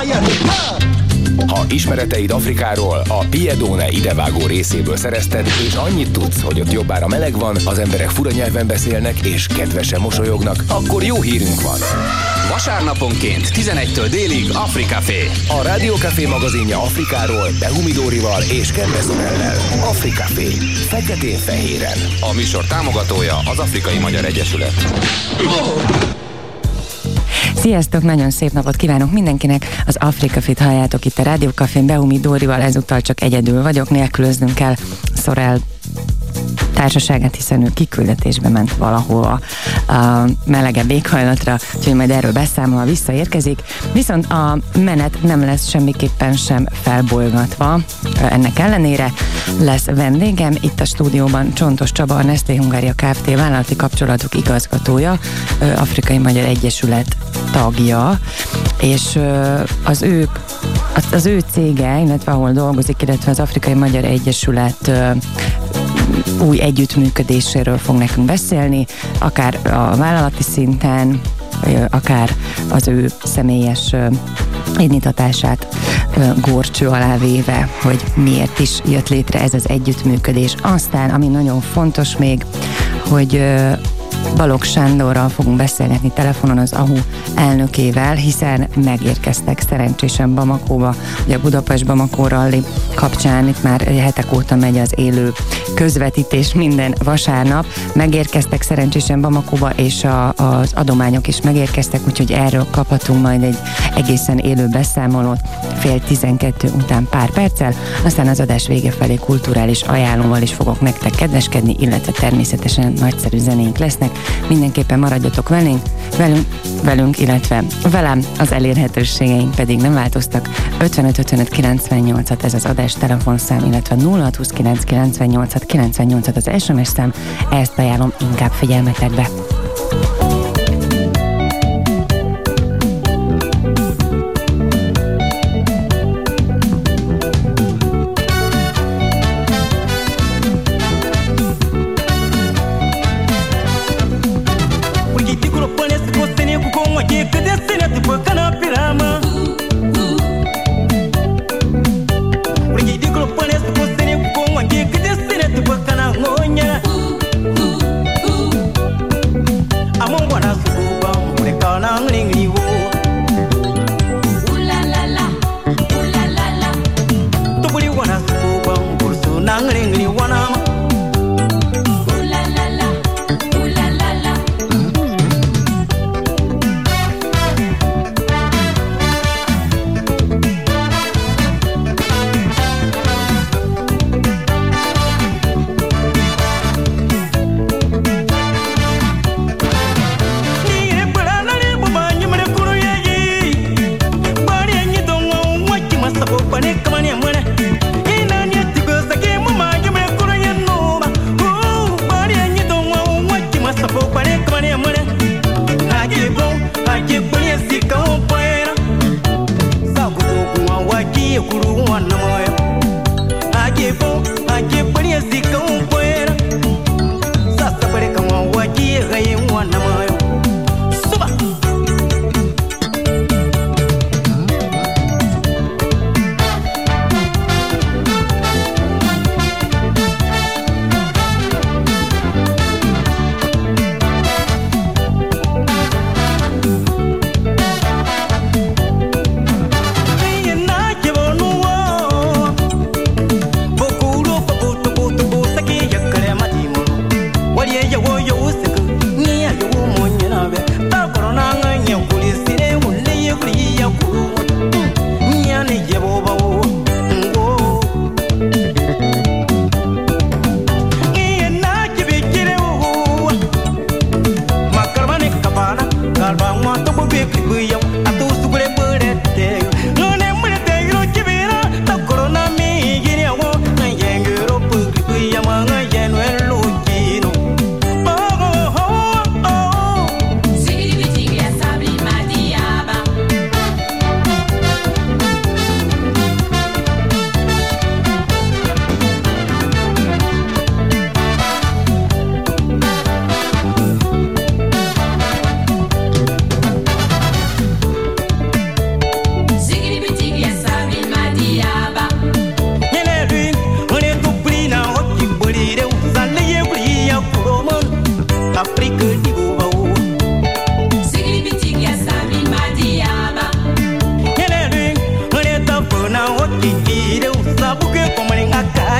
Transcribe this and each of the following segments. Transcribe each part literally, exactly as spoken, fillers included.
Ha ismereteid Afrikáról a Piedone idevágó részéből szerezted, és annyit tudsz, hogy ott jobbára meleg van, az emberek fura nyelven beszélnek, és kedvesen mosolyognak, akkor jó hírünk van. Vasárnaponként tizenegytől délig Afrikafé. A Rádiókafé magazinja Afrikáról, Behumi Dórival és Kempe Szonellel. Afrikafé. Feketén-fehéren. A műsor támogatója az Afrikai Magyar Egyesület. Sziasztok, nagyon szép napot kívánok mindenkinek! Az Afrikafét halljátok itt a Rádiókafén, Behumi Dórival, ezúttal csak egyedül vagyok, nélkülöznünk kell Sorel társaságát, hiszen ő kiküldetésbe ment valahova a melegebb éghajlatra, úgyhogy majd erről beszámol, ha visszaérkezik. Viszont a menet nem lesz semmiképpen sem felbolygatva, ennek ellenére lesz vendégem itt a stúdióban Csontos Csaba, a Nestlé Hungária Kft. Vállalati kapcsolatok igazgatója, Afrikai Magyar Egyesület tagja, és az ő, az ő cége, illetve ahol dolgozik, illetve az Afrikai Magyar Egyesület új együttműködéséről fog nekünk beszélni, akár a vállalati szinten, akár az ő személyes indítatását górcső alá véve, hogy miért is jött létre ez az együttműködés. Aztán, ami nagyon fontos még, hogy Balogh Sándorral fogunk beszélgetni telefonon, az á há u elnökével, hiszen megérkeztek szerencsésen Bamakóba, ugye a Budapest-Bamako rally kapcsán itt már hetek óta megy az élő közvetítés minden vasárnap. Megérkeztek szerencsésen Bamakóba, és a, az adományok is megérkeztek, úgyhogy erről kaphatunk majd egy egészen élő beszámolót fél tizenkettő után pár perccel, aztán az adás vége felé kulturális ajánlóval is fogok nektek kedveskedni, illetve természetesen nagyszerű zenéink lesznek. Mindenképpen maradjatok velünk, velünk, velünk, illetve velem, az elérhetőségeink pedig nem változtak. ötvenöt ötvenöt kilencvennyolcat ez az adás telefonszám, illetve nulla hat huszonkilenc kilencvennyolc kilencvennyolc az es em es szám, ezt ajánlom inkább figyelmetekbe.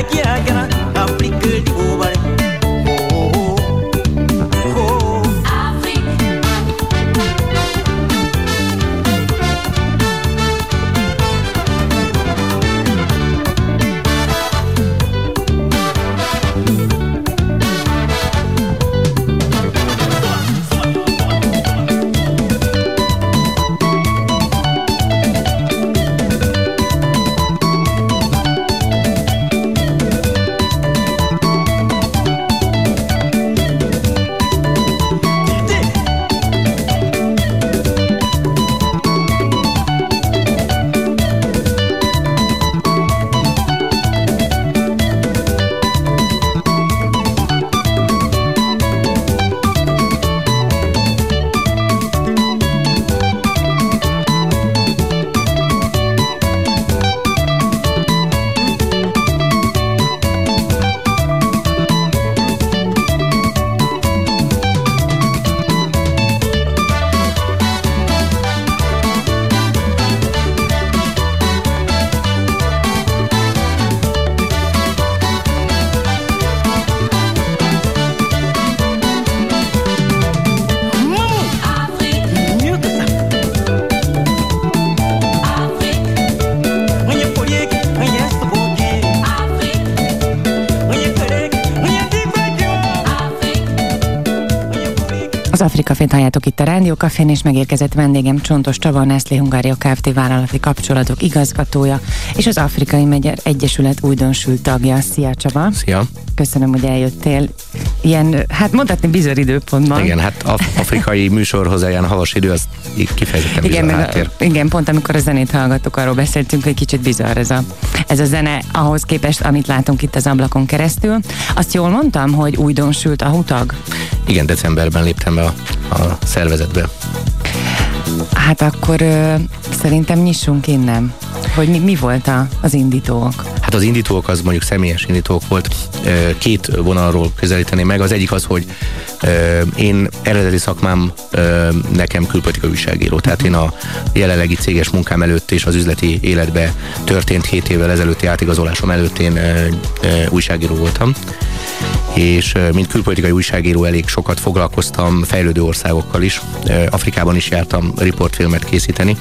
Afrikafét halljátok itt a Rádió Cafén, és megérkezett vendégem Csontos Csaba, Nestlé Hungária Kft. Vállalati kapcsolatok igazgatója, és az Afrikai Magyar Egyesület újdonsült tagja. Szia Csaba! Szia! Köszönöm, hogy eljöttél. Ilyen, hát mondhatni bizarr időpontban. Igen, hát af- afrikai műsorhoz ilyen havas idő, az kifejezetten bizarr igen, háttér. A, igen, pont amikor a zenét hallgattuk, arról beszéltünk, hogy kicsit bizarr ez a, ez a zene ahhoz képest, amit látunk itt az ablakon keresztül. Azt jól mondtam, hogy újdonsült a hutag? Igen, decemberben léptem be a, a szervezetbe. Hát akkor ö, szerintem nyissunk innen, hogy mi, mi volt a, az indítók? Hát az indítók az mondjuk személyes indítók volt. Két vonalról közelíteni meg. Az egyik az, hogy én eredeti szakmám nekem külpolitikai újságíró. Tehát én a jelenlegi céges munkám előtt és az üzleti életbe történt hét évvel ezelőtti átigazolásom előtt én újságíró voltam. És mint külpolitikai újságíró elég sokat foglalkoztam fejlődő országokkal is. Afrikában is jártam riportfilmet készíteni.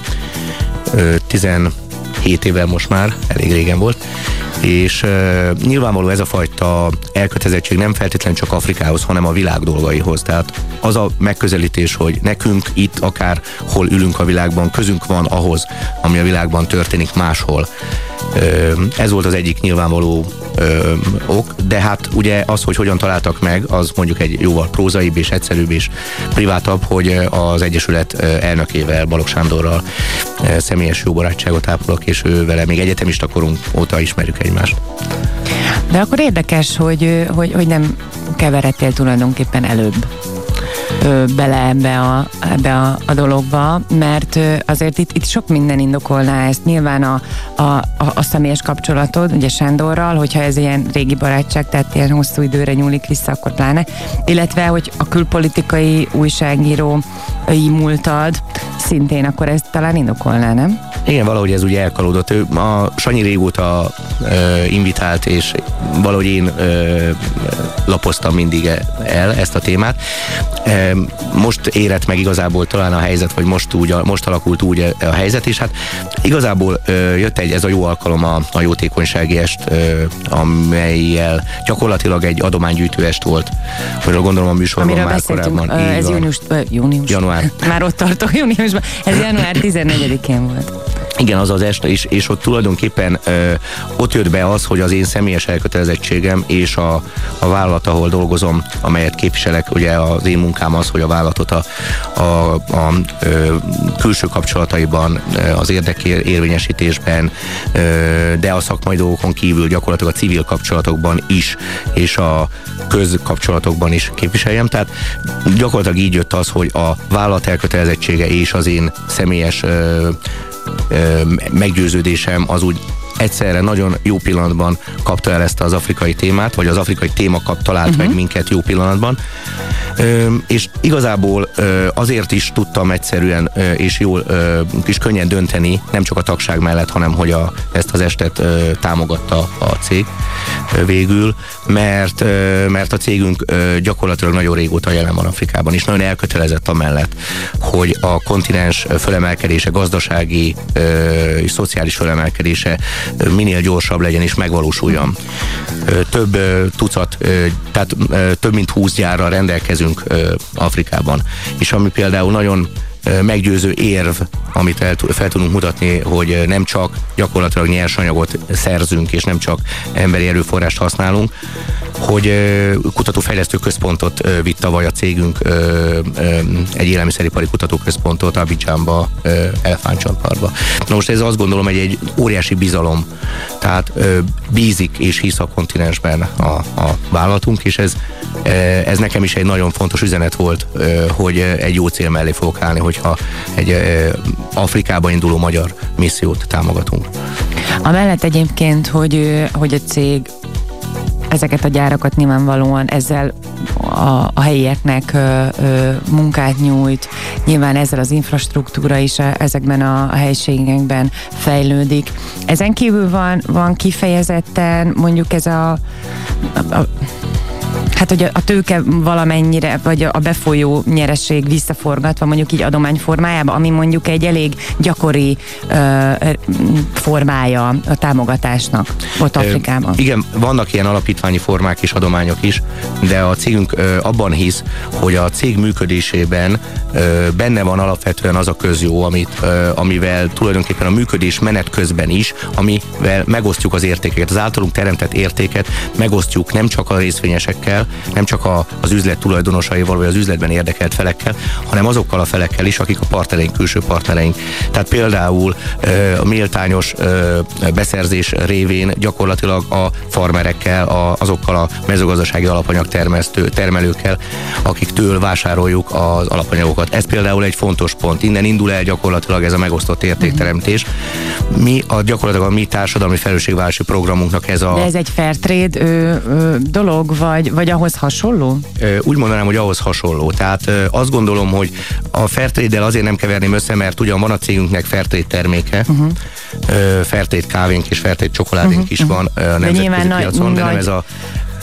tizenhét évvel most már, elég régen volt. És uh, nyilvánvaló ez a fajta elkötelezettség nem feltétlenül csak Afrikához, hanem a világ dolgaihoz. Tehát az a megközelítés, hogy nekünk itt akár hol ülünk a világban, közünk van ahhoz, ami a világban történik máshol. Uh, ez volt az egyik nyilvánvaló uh, ok, de hát ugye az, hogy hogyan találtak meg, az mondjuk egy jóval prózaibb és egyszerűbb és privátabb, hogy az Egyesület elnökével, Balogh Sándorral uh, személyes jó barátságot ápolok, és ő vele még egyetemista korunk óta ismerjük egymást. De akkor érdekes, hogy, hogy, hogy nem keveredtél tulajdonképpen előbb ö, bele ebbe, a, ebbe a, a dologba, mert ö, azért itt, itt sok minden indokolná ezt. Nyilván a, a, a, a személyes kapcsolatod, ugye Sándorral, hogyha ez ilyen régi barátság, tehát ilyen hosszú időre nyúlik vissza, akkor pláne. Illetve, hogy a külpolitikai újságírói múltad szintén, akkor ez talán indokolná, nem? Igen, valahogy ez ugye elkalódott. Ő, a Sanyi régóta ö, invitált, és valahogy én ö, lapoztam mindig el ezt a témát. E, most érett meg igazából talán a helyzet, vagy most, úgy, most alakult úgy a helyzet, és hát igazából ö, jött egy, ez a jó alkalom, a, a jótékonysági est, ö, amelyel gyakorlatilag egy adománygyűjtő est volt, amiről gondolom a műsorban amiről már korábban. Ö, ez június, ö, június. Január. Már ott tartok júniusban. Ez január tizennegyedikén volt. Igen, az az este is, és ott tulajdonképpen ö, ott jött be az, hogy az én személyes elkötelezettségem és a, a vállalat, ahol dolgozom, amelyet képviselek, ugye az én munkám az, hogy a vállalatot a, a, a ö, külső kapcsolataiban, az érdekérvényesítésben, ö, de a szakmai dolgokon kívül gyakorlatilag a civil kapcsolatokban is, és a közkapcsolatokban is képviseljem. Tehát gyakorlatilag így jött az, hogy a vállalat elkötelezettsége és az én személyes ö, meggyőződésem az úgy egyszerre nagyon jó pillanatban kapta el ezt az afrikai témát, vagy az afrikai téma kap, talált uh-huh. meg minket jó pillanatban. És igazából azért is tudtam egyszerűen és jól és könnyen dönteni, nem csak a tagság mellett, hanem hogy a, ezt az estet támogatta a cég végül, mert, mert a cégünk gyakorlatilag nagyon régóta jelen van Afrikában, és nagyon elkötelezett amellett, hogy a kontinens fölemelkedése, gazdasági és szociális fölemelkedése minél gyorsabb legyen és megvalósuljon. Több tucat, tehát több mint húsz gyárral rendelkezünk Afrikában, és ami például nagyon meggyőző érv, amit el, fel tudunk mutatni, hogy nem csak gyakorlatilag nyersanyagot szerzünk, és nem csak emberi erőforrást használunk, hogy kutatófejlesztő központot vitt tavaly a cégünk, egy élelmiszeripari kutatóközpontot Abidjanba, Elefántcsontparkba. Na most ez azt gondolom, hogy egy óriási bizalom, tehát bízik és hisz a kontinensben a, a vállalatunk, és ez, ez nekem is egy nagyon fontos üzenet volt, hogy egy jó cél mellé fogok állni, hogyha egy Afrikába induló magyar missziót támogatunk. Amellett egyébként, hogy, hogy a cég ezeket a gyárakat nyilvánvalóan ezzel a, a helyieknek ö, ö, munkát nyújt, nyilván ezzel az infrastruktúra is a, ezekben a, a helyiségekben fejlődik. Ezen kívül van, van kifejezetten mondjuk ez a, a, a hát, hogy a tőke valamennyire, vagy a befolyó nyereség visszaforgatva mondjuk így adomány formájában, ami mondjuk egy elég gyakori ö, formája a támogatásnak ott Afrikában. Ö, igen, vannak ilyen alapítványi formák és adományok is, de a cégünk ö, abban hisz, hogy a cég működésében ö, benne van alapvetően az a közjó, amit, ö, amivel tulajdonképpen a működés menet közben is, amivel megosztjuk az értékeket, az általunk teremtett értéket megosztjuk nem csak a részvényesekkel, nem csak a, az üzlet tulajdonosaival, vagy az üzletben érdekelt felekkel, hanem azokkal a felekkel is, akik a partnereink, külső partnereink. Tehát például a méltányos beszerzés révén gyakorlatilag a farmerekkel, a, azokkal a mezőgazdasági alapanyag termesztő, termelőkkel, akiktől vásároljuk az alapanyagokat. Ez például egy fontos pont. Innen indul el gyakorlatilag ez a megosztott értékteremtés. Mi a gyakorlatilag a mi társadalmi felelősségvállalási programunknak ez a... De ez egy fair trade ö, ö, dolog, vagy, vagy ahhoz hasonló? Úgy mondanám, hogy ahhoz hasonló. Tehát azt gondolom, hogy a Fairtrade-del azért nem keverném össze, mert ugyan van a cégünknek Fairtrade terméke, uh-huh. Fairtrade kávénk és Fairtrade csokoládénk uh-huh. is van a nemzetközi de piacon, de nem ez a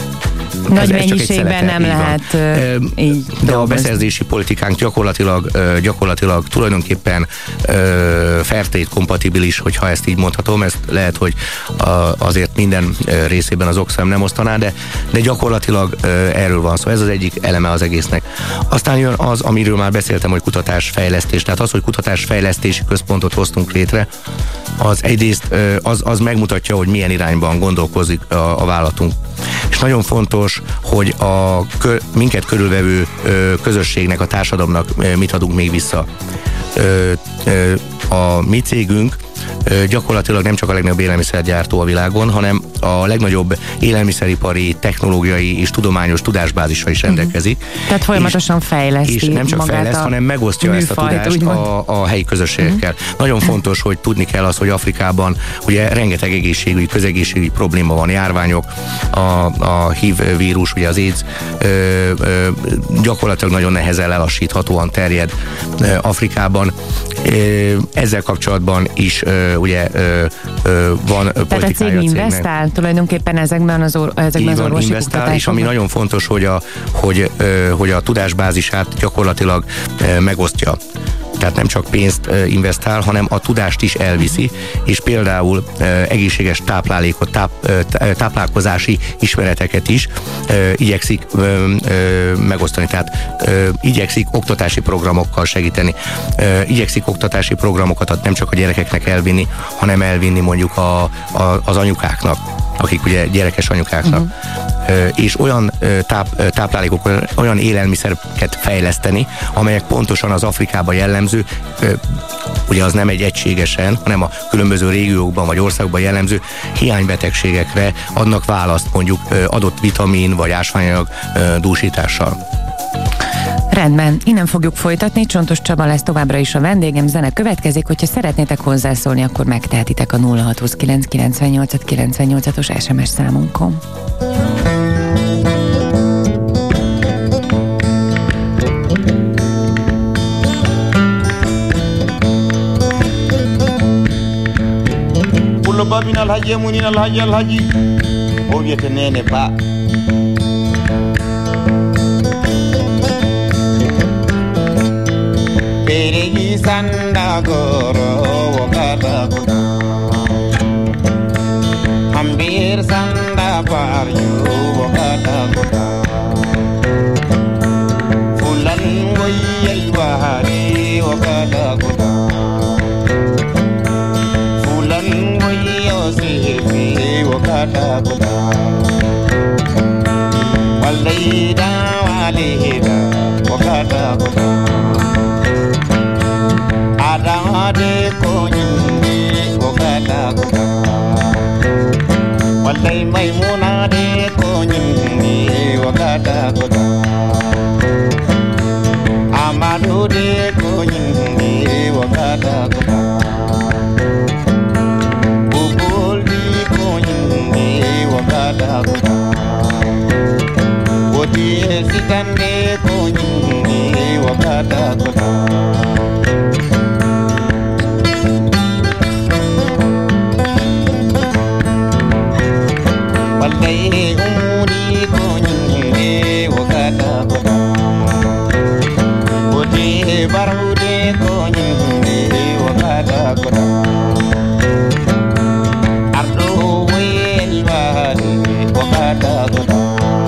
nagy ez, mennyiségben nem lehet uh, így de dolgozni. A beszerzési politikánk gyakorlatilag, uh, gyakorlatilag tulajdonképpen uh, Fairtrade kompatibilis, hogyha ezt így mondhatom, ezt lehet, hogy uh, azért minden uh, részében az Oxfam nem osztaná, de, de gyakorlatilag uh, erről van szó. Ez az egyik eleme az egésznek. Aztán jön az, amiről már beszéltem, hogy kutatásfejlesztés. Tehát az, hogy kutatásfejlesztési központot hoztunk létre, az egyrészt uh, az, az megmutatja, hogy milyen irányban gondolkozik a, a vállalatunk. És nagyon fontos, hogy a kö, minket körülvevő ö, közösségnek, a társadalomnak ö, mit adunk még vissza. Ö, ö, a mi cégünk ö, gyakorlatilag nem csak a legnagyobb élelmiszergyártó a világon, hanem a legnagyobb élelmiszeripari, technológiai és tudományos tudásbázisra is rendelkezik. Uh-huh. Tehát folyamatosan fejleszti. És nem csak fejleszt, hanem megosztja ezt a tudást a, a helyi közösségekkel. Uh-huh. Nagyon fontos, hogy tudni kell az, hogy Afrikában ugye rengeteg egészségügyi, közegészségügyi probléma van, járványok, a, a há i vé vírus, ugye az AIDS ö, ö, gyakorlatilag nagyon nehezen lelassíthatóan terjed ö, Afrikában. Ö, ezzel kapcsolatban is ö, ugye ö, ö, van politikája a cégnek. Investál tulajdonképpen ezekben az, or- ezekben az orvosi kutatásokban. És ami nagyon fontos, hogy a, hogy, ö, hogy a tudásbázisát gyakorlatilag ö, megosztja. Tehát nem csak pénzt uh, investál, hanem a tudást is elviszi, és például uh, egészséges táplálékot, táp, uh, táplálkozási ismereteket is uh, igyekszik uh, uh, megosztani. Tehát uh, igyekszik oktatási programokkal segíteni. Uh, igyekszik oktatási programokat nem csak a gyerekeknek elvinni, hanem elvinni mondjuk a, a, az anyukáknak, akik ugye gyerekes anyukáknak. Uh-huh. És olyan táp, táplálékokat, olyan élelmiszereket fejleszteni, amelyek pontosan az Afrikában jellemző, ugye az nem egy egységesen, hanem a különböző régiókban vagy országokban jellemző hiánybetegségekre adnak választ mondjuk adott vitamin vagy ásványanyag dúsítással. Rendben, innen fogjuk folytatni, Csontos Csaba lesz továbbra is a vendégem, zene következik, hogyha szeretnétek hozzászólni, akkor megtehetitek a nulla hat huszonkilenc kilencvennyolc kilencvennyolcas es em es számunkon. Kollo babin alhaji munin alhaji alhaji o wiyete nene ba Peregi sanda goro wakata kuda Hambir sanda paryu wakata kuda Fulan wayai wahari wakata kuda Fulan wayo sihi wakata kuda Walida walida wakata kuda Adamade konyindi wakata kuda Walai maimuna de konyindi wakata kuda Amadu de konyindi wakata kuda Bubul di konyindi wakata kuda Wodi sikande konyindi wakata kuda Walai umuri konyindi wakata kuda Wodi barude konyindi wakata kuda Ardo wel wadi wakata kuda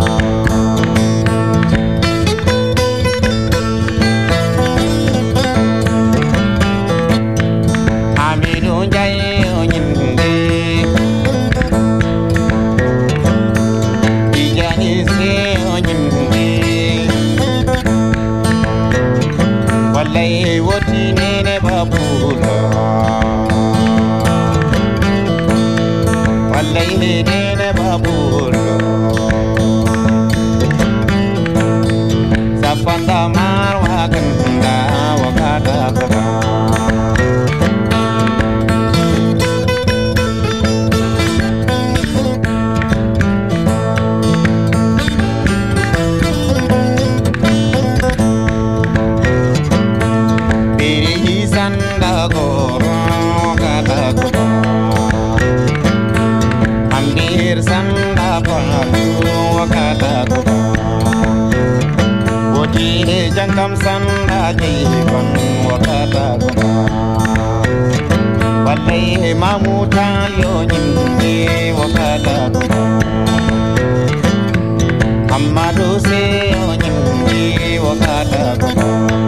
Amidu jai onyindi Ijani se onyindi Walai woti nene babula Walai nene babula Sapanda marwa ganda wakata kuda Perigi sanda goro wakata kuda Ambir sanda palu wakata kuda Wodi jangkam sanda jiban wakata kuda Walai mamuta yo nyindi wakata kuda Amadu se yo nyindi wakata kuda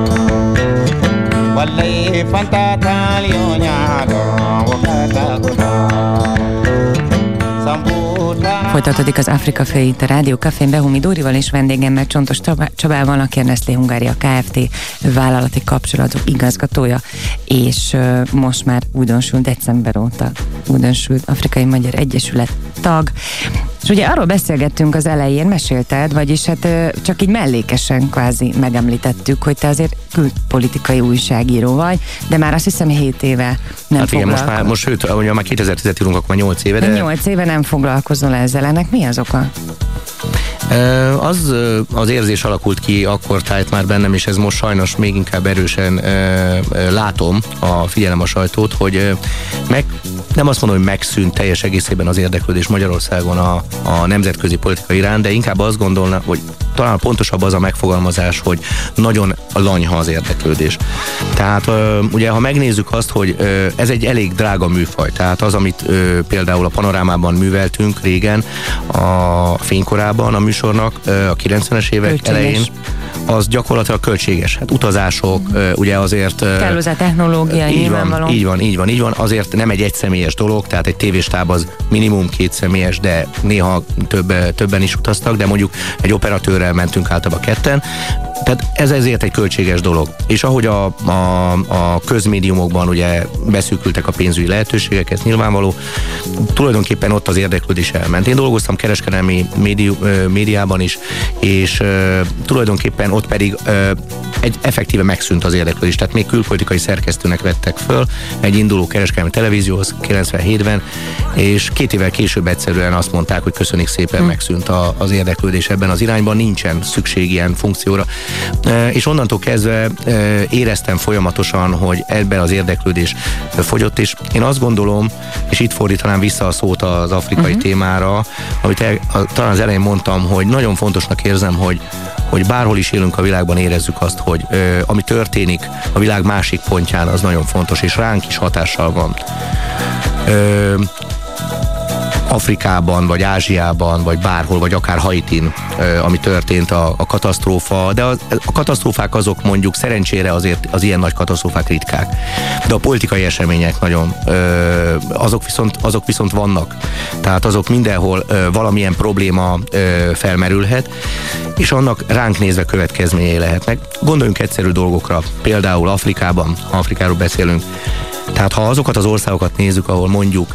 Walai fanta talio nyado wakata kuda Folytatódik az Afrika Fő itt a Rádió Cafén Behumi Dórival és vendégemmel Csontos Csabával, aki a Nestlé Hungária Kft. Vállalati kapcsolatok igazgatója, és uh, most már újdonsült december óta újdonsült Afrikai Magyar Egyesület tag. És ugye arról beszélgettünk az elején, mesélted, vagyis hát uh, csak így mellékesen kvázi megemlítettük, hogy te azért külpolitikai újságíró vagy, de már azt hiszem hét éve nem hát igen, most már, most sőt, ahogy már kétezer-tízet írunk, akkor már nyolc éve, de... nyolc éve nem foglalkozol ezzel, ennek mi az oka? Az az érzés alakult ki akkor tájt már bennem, és ez most sajnos még inkább erősen látom, a figyelem a sajtót, hogy meg, nem azt mondom, hogy megszűnt teljes egészében az érdeklődés Magyarországon a, a nemzetközi politika iránt, de inkább azt gondolna, hogy talán pontosabb az a megfogalmazás, hogy nagyon lanyha az érdeklődés. Tehát ugye, ha megnézzük azt, hogy ez egy elég drága műfaj, tehát az, amit például a Panorámában műveltünk régen, a fénykorában a műsornak, a kilencvenes évek költséges. Elején, az gyakorlatilag költséges. Hát utazások, ugye azért... Kell hozzá technológia, így van, így van, így van, így van. Azért nem egy egyszemélyes dolog, tehát egy tévéstáb az minimum két személyes, de néha több, többen is utaztak, de mondjuk egy operatőrrel mentünk általában ketten. Tehát ez ezért egy költséges dolog. És ahogy a, a, a közmédiumokban ugye beszűkültek a pénzügyi lehetőségek, ez nyilvánvaló, tulajdonképpen ott az érdeklődés elment. Én dolgoztam kereskedelmi médiu, médiában is, és uh, tulajdonképpen ott pedig uh, egy effektíve megszűnt az érdeklődés. Tehát még külpolitikai szerkesztőnek vettek föl egy induló kereskedelmi televízióhoz kilencvenhétben, és két évvel később egyszerűen azt mondták, hogy köszönik szépen, hmm. megszűnt a, az érdeklődés ebben az irányban, nincsen szükség ilyen funkcióra. és onnantól kezdve éreztem folyamatosan, hogy ebben az érdeklődés fogyott, és én azt gondolom, és itt fordítanám vissza a szót az afrikai uh-huh. témára, amit el, a, talán az elején mondtam, hogy nagyon fontosnak érzem, hogy hogy bárhol is élünk a világban, érezzük azt, hogy ö, ami történik a világ másik pontján, az nagyon fontos, és ránk is hatással van. Ö, Afrikában, vagy Ázsiában, vagy bárhol, vagy akár Haitin, ami történt a, a katasztrófa, de a, a katasztrófák azok mondjuk szerencsére azért az ilyen nagy katasztrófák ritkák. De a politikai események nagyon, azok viszont, azok viszont vannak. Tehát azok mindenhol valamilyen probléma felmerülhet, és annak ránk nézve következményei lehetnek. Gondoljunk egyszerű dolgokra, például Afrikában, ha Afrikáról beszélünk. Tehát ha azokat az országokat nézzük, ahol mondjuk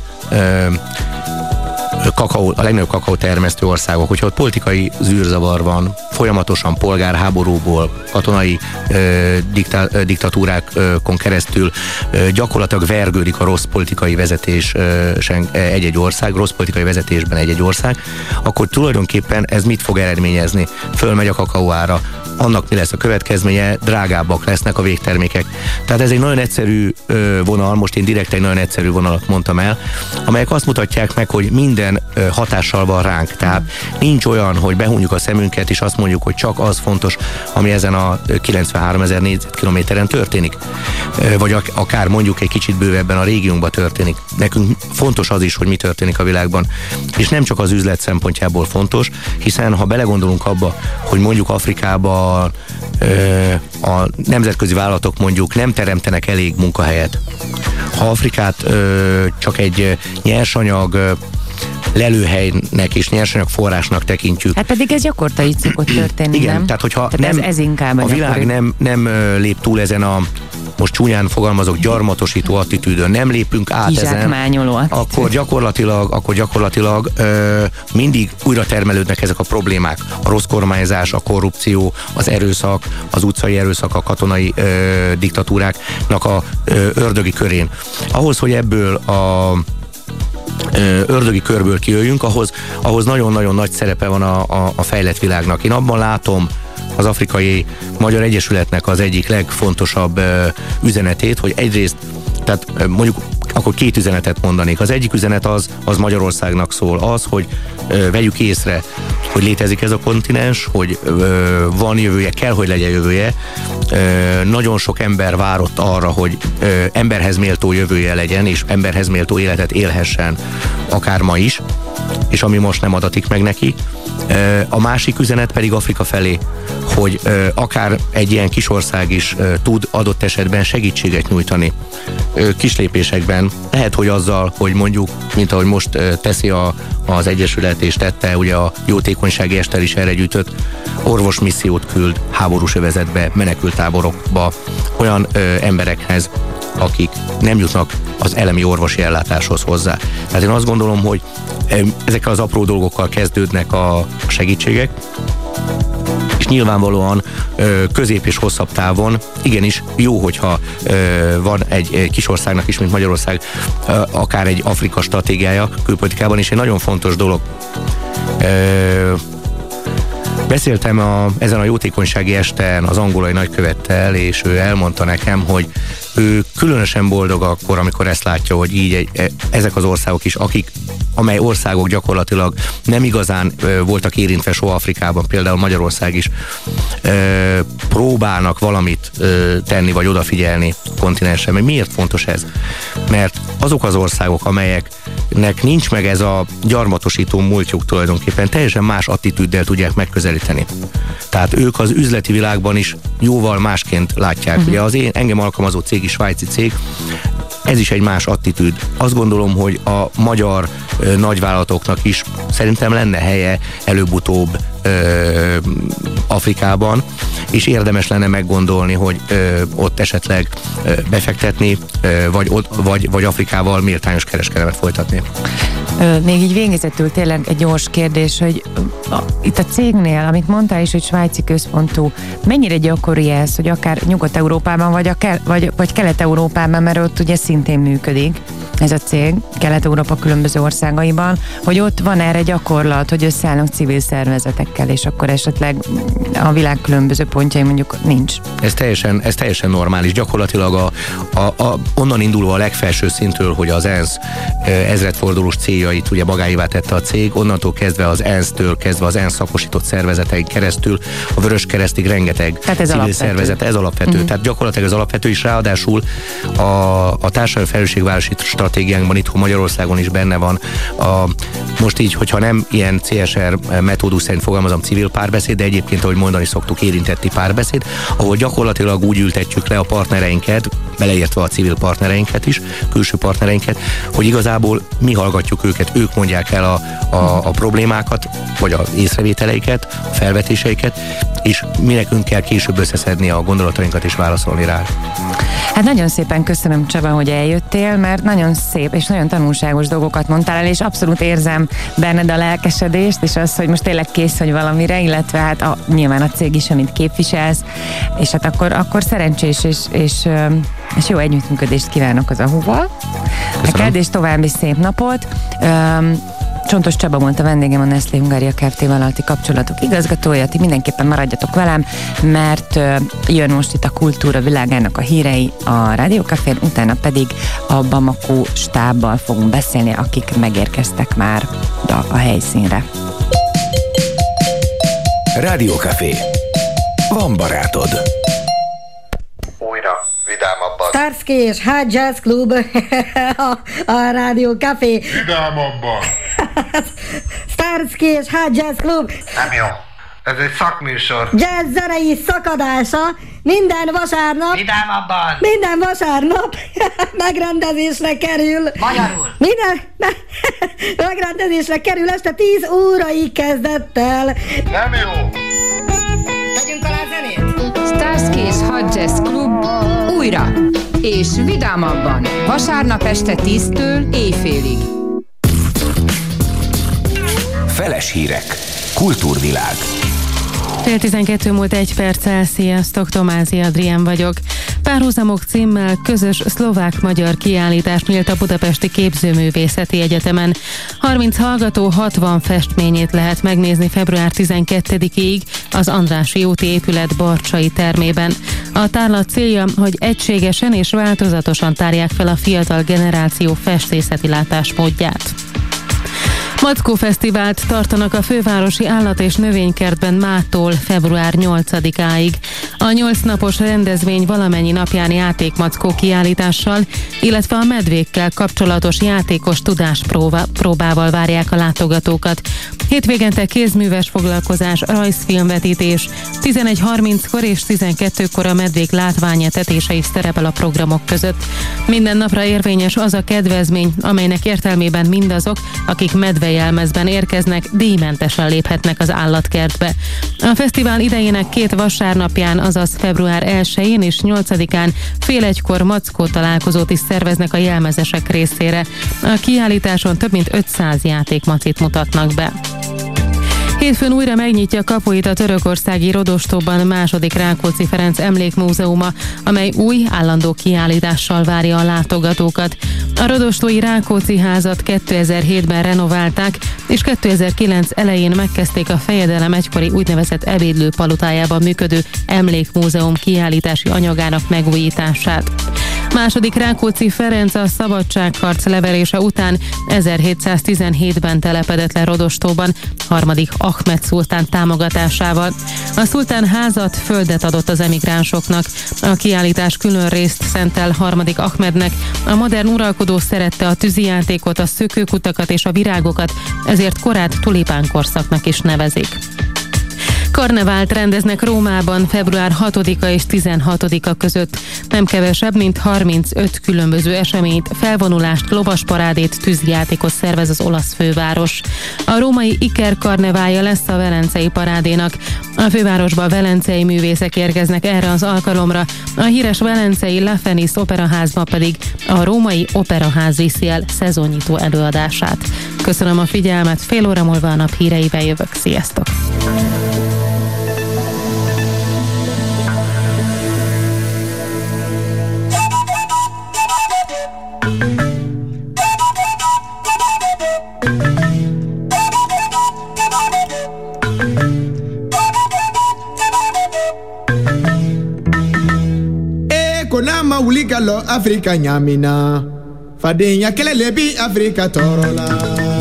Kakaó, a legnagyobb kakaó termesztő országok, hogyha ott politikai zűrzavar van, folyamatosan polgárháborúból, katonai ö, diktá, ö, diktatúrákon keresztül ö, gyakorlatilag vergődik a rossz politikai vezetés ö, sen, egy-egy ország, rossz politikai vezetésben egy-egy ország, akkor tulajdonképpen ez mit fog eredményezni? Fölmegy a kakaó ára, annak mi lesz a következménye, drágábbak lesznek a végtermékek. Tehát ez egy nagyon egyszerű ö, vonal, most én direkt egy nagyon egyszerű vonalat mondtam el, amelyek azt mutatják meg, hogy minden ö, hatással van ránk. Tehát nincs olyan, hogy behunjuk a szemünket, és azt mondjuk, hogy csak az fontos, ami ezen a kilencvenháromezer négyzetkilométeren történik. Ö, vagy ak- akár mondjuk egy kicsit bővebben a régiónkban történik. Nekünk fontos az is, hogy mi történik a világban. És nem csak az üzlet szempontjából fontos, hiszen ha belegondolunk abba, hogy mondjuk Afrikában A, a nemzetközi vállalatok mondjuk nem teremtenek elég munkahelyet. Ha Afrikát ö, csak egy nyersanyag lelőhelynek és nyersanyag forrásnak tekintjük. Hát pedig ez gyakorta így szokott történni, igen, nem? tehát hogyha tehát nem, ez, ez inkább a világ nem, nem lép túl ezen a, most csúnyán fogalmazok, gyarmatosító attitűdön, nem lépünk át ezen, akkor gyakorlatilag, akkor gyakorlatilag ö, mindig újra termelődnek ezek a problémák. A rossz kormányzás, a korrupció, az erőszak, az utcai erőszak, a katonai ö, diktatúráknak a ö, ördögi körén. Ahhoz, hogy ebből a ördögi körből kijöjjünk, ahhoz, ahhoz nagyon-nagyon nagy szerepe van a, a, a fejlett világnak. Én abban látom az Afrikai Magyar Egyesületnek az egyik legfontosabb ö, üzenetét, hogy egyrészt, tehát mondjuk akkor két üzenetet mondanék. Az egyik üzenet az, az Magyarországnak szól, az, hogy ö, vegyük észre, hogy létezik ez a kontinens, hogy ö, van jövője, kell, hogy legyen jövője. Ö, nagyon sok ember várott arra, hogy ö, emberhez méltó jövője legyen, és emberhez méltó életet élhessen, akár ma is, és ami most nem adatik meg neki. Ö, a másik üzenet pedig Afrika felé, hogy ö, akár egy ilyen kis ország is ö, tud adott esetben segítséget nyújtani ö, kis lépésekben. Lehet, hogy azzal, hogy mondjuk, mint ahogy most ö, teszi a, az Egyesület, és tette, ugye a jótékonysági este is erre gyűjtött, orvosmissziót küld háborús övezetbe, menekülttáborokba olyan ö, emberekhez, akik nem jutnak az elemi orvosi ellátáshoz hozzá. Tehát én azt gondolom, hogy ezekkel az apró dolgokkal kezdődnek a segítségek, és nyilvánvalóan közép és hosszabb távon igenis jó, hogyha van egy kis országnak is, mint Magyarország, akár egy Afrika stratégiája külpolitikában, és egy nagyon fontos dolog. Beszéltem a, ezen a jótékonysági esten az angolai nagykövettel, és ő elmondta nekem, hogy ő különösen boldog akkor, amikor ezt látja, hogy így egy, ezek az országok is, akik, amely országok gyakorlatilag nem igazán ö, voltak érintve soha Afrikában, például Magyarország is, ö, próbálnak valamit ö, tenni, vagy odafigyelni a kontinensen. Mert miért fontos ez? Mert azok az országok, amelyeknek nincs meg ez a gyarmatosító múltjuk tulajdonképpen, teljesen más attitűddel tudják megközelíteni. Tehát ők az üzleti világban is jóval másként látják. Uh-huh. Ugye az én engem alkalmazó cég is svájci cég, ez is egy más attitűd. Azt gondolom, hogy a magyar ö, nagyvállalatoknak is szerintem lenne helye előbb-utóbb ö, Afrikában, és érdemes lenne meggondolni, hogy ö, ott esetleg ö, befektetni, ö, vagy, vagy, vagy Afrikával méltányos kereskedelmet folytatni. Még így végezetül tényleg egy gyors kérdés, hogy a, itt a cégnél, amit mondtál is, hogy svájci központú, mennyire gyakori ez, hogy akár Nyugat-Európában, vagy, a kel, vagy, vagy Kelet-Európában, mert ott ugye szintén működik ez a cég, Kelet-Európa különböző országaiban, hogy ott van erre gyakorlat, hogy összeállnak civil szervezetekkel, és akkor esetleg a világ különböző pontjai mondjuk nincs. Ez teljesen, ez teljesen normális. Gyakorlatilag a, a, a, onnan indulva a legfelső szintről, hogy az ENSZ ezredfordulós céljait ugye magáévá tette a cég, onnantól kezdve az ENSZ-től, kezdve az ENSZ szakosított szervezetein keresztül, a Vöröskeresztig rengeteg Tehát ez civil alapvető. szervezet, ez alapvető. Uh-huh. Tehát gyakorlatilag ez alapvető is, ráadásul a, a társadalmi felelősségvállalási stratégiánkban itthon Magyarországon is benne van. A, most így, hogyha nem ilyen cé es er metódus szerint fogalmazom, civil párbeszéd, de egyébként, ahogy mondani szoktuk, érintetti párbeszéd, ahol gyakorlatilag úgy ültetjük le a partnereinket, beleértve a civil partnereinket is, külső partnereinket, hogy igazából mi hallgatjuk őket, ők mondják el a, a, a problémákat, vagy az észrevételeiket, a felvetéseiket, és mi nekünk kell később összeszedni a gondolatainkat és válaszolni rá. Hát nagyon szépen köszönöm, Csaba, hogy eljöttél, mert nagyon szép és nagyon tanulságos dolgokat mondtál el, és abszolút érzem benned a lelkesedést, és az, hogy most tényleg kész vagy valamire, illetve hát a, nyilván a cég is, amit képviselsz, és hát akkor, akkor szerencsés és, és, és jó együttműködést kívánok az ahuval. Neked, és további szép napot. Csontos Csaba volt a vendégem, a Nestlé Hungária Kft. Vállalati kapcsolatok igazgatója. Ti mindenképpen maradjatok velem, mert uh, jön most itt a kultúra világának a hírei a Rádió Cafén, utána pedig a Bamako stábbal fogunk beszélni, akik megérkeztek már a, a helyszínre. Rádió Café. Van barátod. Újra vidámabban. Starsky és Hot Jazz Club a, a Rádió Café. Vidámabban. Starsky és Hot Jazz Club. Nem jó. Ez egy szakműsor. Jazz zenei szakadása minden vasárnap. Vidámabban. Minden vasárnap megrendezésre kerül. Magyarul. Minden me- megrendezésre kerül este tíz órai kezdettel. Nem jó. Tegyünk alá zenét. Starsky és Hot Jazz Club újra és vidámabban. Vasárnap este tíztől éjfélig. Feles hírek. Kultúrvilág. Fél tizenkettő múlt egy perccel, sziasztok, Tomázi Adrián vagyok. Párhuzamok címmel közös szlovák-magyar kiállítás nyílt a Budapesti Képzőművészeti Egyetemen. harminc hallgató hatvan festményét lehet megnézni február tizenkettedikéig az Andrássy úti épület Barcsai termében. A tárlat célja, hogy egységesen és változatosan tárják fel a fiatal generáció festészeti látásmódját. Mackó Fesztivált tartanak a fővárosi állat- és növénykertben mától február nyolcadikáig. A nyolc napos rendezvény valamennyi napján játékmackó kiállítással, illetve a medvékkel kapcsolatos játékos tudáspróbával várják a látogatókat. Hétvégente kézműves foglalkozás, rajzfilmvetítés, tizenegy harminckor és tizenkettőkor a medvék látványetetése is szerepel a programok között. Minden napra érvényes az a kedvezmény, amelynek értelmében mindazok, akik medvejelmezben érkeznek, díjmentesen léphetnek az állatkertbe. A fesztivál idejének két vasárnapján, azaz február elsején és nyolcadikán fél egykor mackó találkozót is szerveznek a jelmezesek részére. A kiállításon több mint ötszáz játékmacit mutatnak be. Hétfőn újra megnyitja kapuit a törökországi Rodostóban második Rákóczi Ferenc Emlékmúzeuma, amely új állandó kiállítással várja a látogatókat. A rodostói Rákóczi házat kétezer-hétben renoválták, és kétezer-kilenc elején megkezdték a fejedelem egykori úgynevezett ebédlő palotájában működő Emlékmúzeum kiállítási anyagának megújítását. Második Rákóczi Ferenc a szabadságharc leverése után ezerhétszáztizenhétben telepedett le Rodostóban, harmadik Ahmed szultán támogatásával. A szultán házat, földet adott az emigránsoknak. A kiállítás külön részt szentel harmadik Ahmednek. A modern uralkodó szerette a tűzijátékot, a szökőkutakat és a virágokat, ezért korát tulipánkorszaknak is nevezik. Karnevált rendeznek Rómában február hatodika és tizenhatodika között. Nem kevesebb, mint harmincöt különböző eseményt, felvonulást, lovasparádét, tűzjátékot szervez az olasz főváros. A római Iker karneválja lesz a velencei parádénak. A fővárosba velencei művészek érkeznek erre az alkalomra, a híres velencei La Fenice operaházba pedig a római operaház viszi el szezonnyitó előadását. Köszönöm a figyelmet, fél óra múlva a nap híreivel jövök. Sziasztok! Konama wulika lo Afrika nyamina Fadenya kelele bi Afrika torola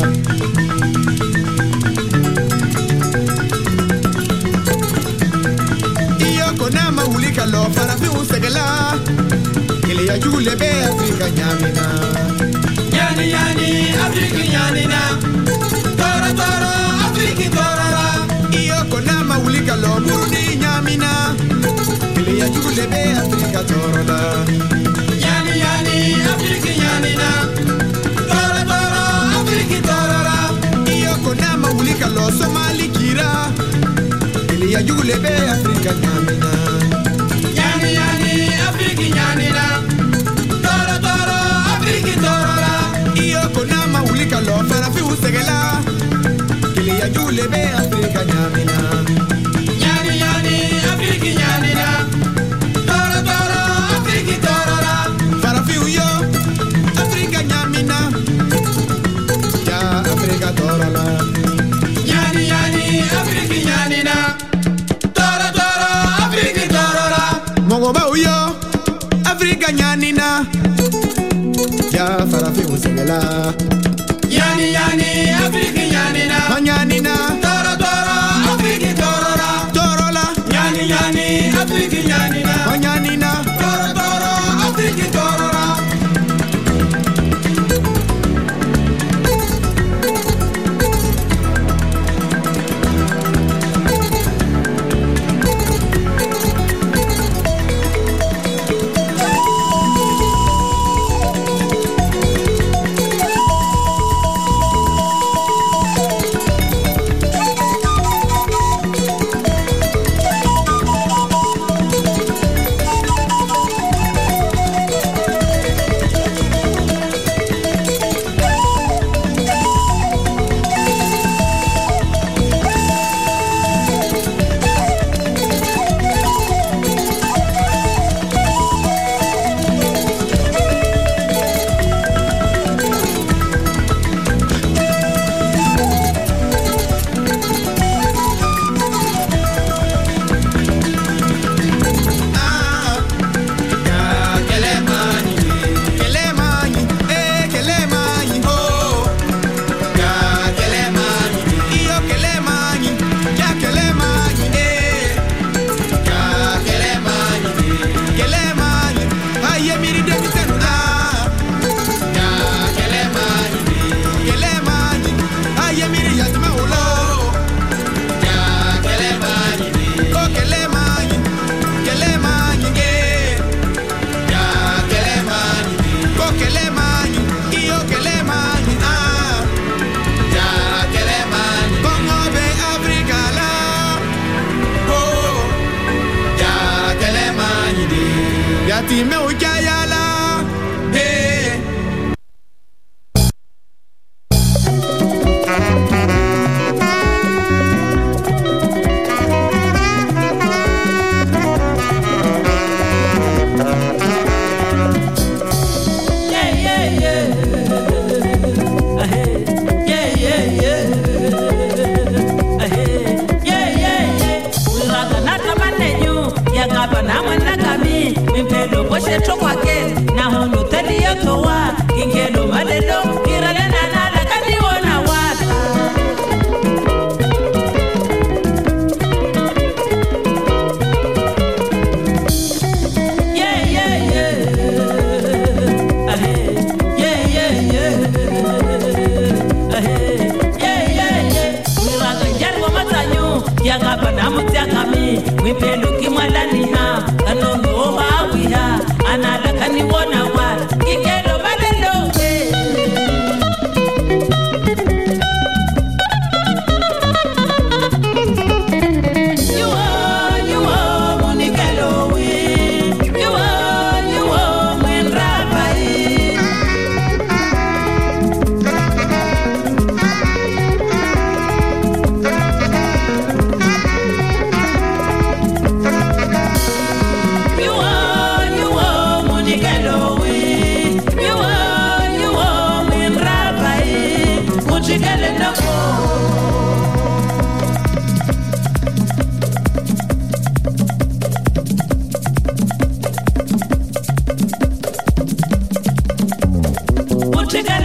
Iyo konama wulika lo farafi usegela Kele ya jule be Afrika nyamina Yani yani Afrika nyanina Toro toro Afrika torola Iyo konama wulika lo Burundi nyamina Kele ya jule be Afrika torola Yani yani Afrika nyanina Toro toro Afrika torola Iyo konama wulika lo Somali kira Kele ya jule be Afrika nyamina Yani yani Afrika nyanina Toro toro Afrika torola Iyo konama wulika lo Farafi usegela Kele ya jule be Afrika nyamina Yani yani Afrika nyanina Toro toro Afrika torola Farafi uyo Afrika nyamina Ya Afrika torola Yani yani Afrika nyanina Toro toro Afrika torola Mongoba uyo Afrika nyanina Ya Farafi usegela Yani yani Afrika nyanina Nyanina Toro toro Afrika torola Torola Yani yani Afrika nyanina Nyanina Toro toro Afrika torola Shit,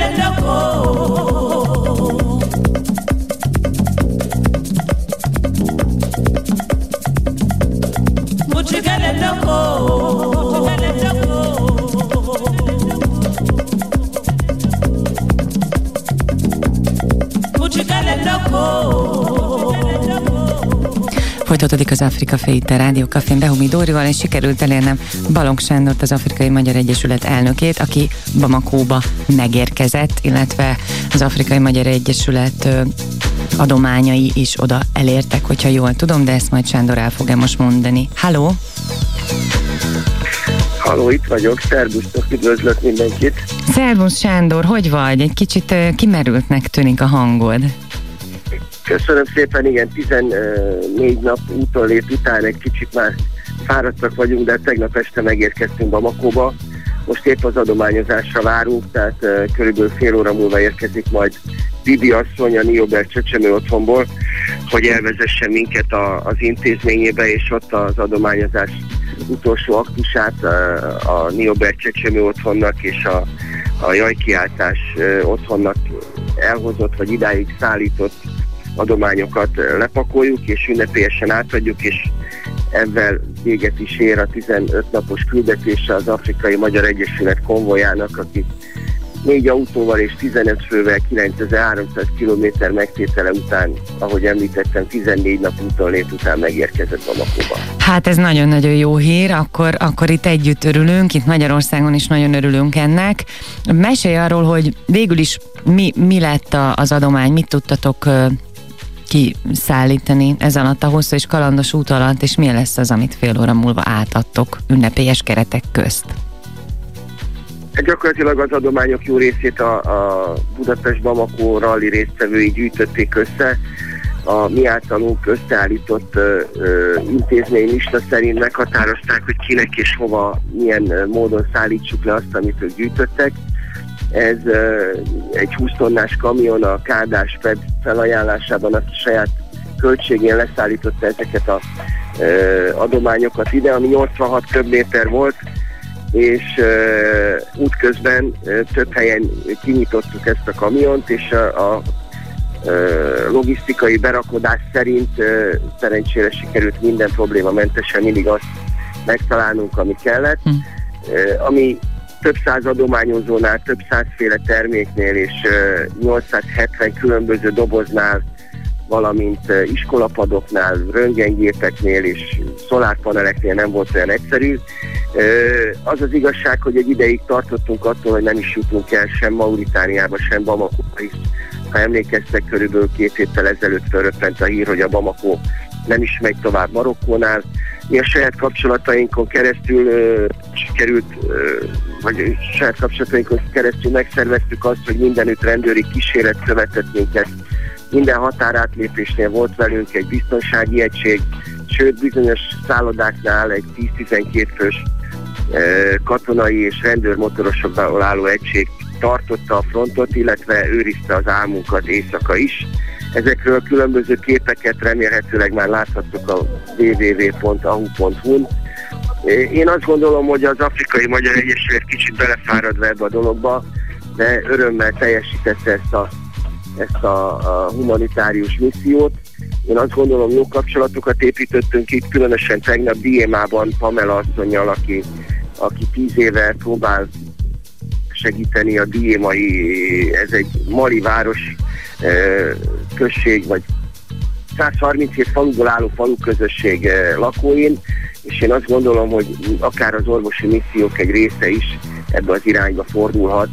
Folytatódik az Afrika Fé itt a Rádió Cafén Behumi Dórival, és sikerült elérnem Balogh Sándort, az Afrikai Magyar Egyesület elnökét, aki Bamakóba megérkezett, illetve az Afrikai Magyar Egyesület adományai is oda elértek, hogyha jól tudom, de ezt majd Sándor el fogja most mondani. Halló! Halló, itt vagyok, szervusztok, üdvözlök mindenkit! Szervusz Sándor, hogy vagy? Egy kicsit kimerültnek tűnik a hangod. Köszönöm szépen, igen, tizennégy nap útonlét után egy kicsit már fáradtak vagyunk, de tegnap este megérkeztünk Bamakóba. Most épp az adományozásra várunk, tehát uh, körülbelül fél óra múlva érkezik majd Bibi asszony a Niobert csecsemő otthonból, hogy elvezessen minket a, az intézményébe, és ott az adományozás utolsó aktusát uh, a Niobert csecsemő otthonnak és a, a jajkiáltás uh, otthonnak elhozott, vagy idáig szállított adományokat lepakoljuk, és ünnepélyesen átadjuk, és ezzel véget is ér a tizenöt napos küldetése az Afrikai Magyar Egyesület konvojának, aki négy autóval és tizenöt fővel kilencezer-háromszáz kilométer megtétele után, ahogy említettem, tizennégy nap útonlét után megérkezett Bamakóba. Hát ez nagyon-nagyon jó hír, akkor, akkor itt együtt örülünk, itt Magyarországon is nagyon örülünk ennek. Mesélj arról, hogy végül is mi, mi lett az adomány, mit tudtatok kiszállítani ez alatt a hosszú és kalandos út alatt, és mi lesz az, amit fél óra múlva átadtok ünnepélyes keretek közt? Gyakorlatilag az adományok jó részét a, a Budapest-Bamako rally résztvevői gyűjtötték össze. A mi általunk összeállított ö, ö, intézménylista szerint meghatározták, hogy kinek és hova, milyen módon szállítsuk le azt, amit ők gyűjtöttek. Ez uh, egy húsz tonnás kamion a Kádás pé e dé felajánlásában, aki saját költségén leszállította ezeket a uh, adományokat ide, ami nyolcvanhat köbméter volt, és uh, útközben uh, több helyen kinyitottuk ezt a kamiont, és a, a uh, logisztikai berakodás szerint uh, szerencsére sikerült minden problémamentesen mindig azt megtalálnunk, ami kellett, hm. uh, ami több száz adományozónál, több százféle terméknél és uh, nyolcszázhetven különböző doboznál, valamint uh, iskolapadoknál, röntgengépeknél és szolárpaneleknél nem volt olyan egyszerű. Uh, az az igazság, hogy egy ideig tartottunk attól, hogy nem is jutunk el sem Mauritániába, sem Bamakóba is. Ha emlékeztek, körülbelül két héttel ezelőtt fölröppent a hír, hogy a Bamako nem is megy tovább Marokkónál. Mi a saját kapcsolatainkon keresztül uh, sikerült, uh, vagy saját kapcsolatainkon keresztül megszerveztük azt, hogy mindenütt rendőri kíséret követett minket. Minden határátlépésnél volt velünk egy biztonsági egység, sőt bizonyos szállodáknál egy tíz-tizenkét fős uh, katonai és rendőrmotorosokból álló egység tartotta a frontot, illetve őrizte az álmunkat éjszaka is. Ezekről különböző képeket remélhetőleg már láthattok a double-u double-u double-u pont a hu pont hu-n. Én azt gondolom, hogy az Afrikai Magyar Egyesület kicsit belefáradva ebbe a dologba, de örömmel teljesítette ezt a, ezt a, a humanitárius missziót. Én azt gondolom, jó kapcsolatokat építettünk itt, különösen tegnap Diémában Pamela asszonnyal, aki, aki tíz éve próbál segíteni a diémai, ez egy mali város, község, vagy százharminchét faluból álló faluközösség lakóin, és én azt gondolom, hogy akár az orvosi missziók egy része is ebbe az irányba fordulhat,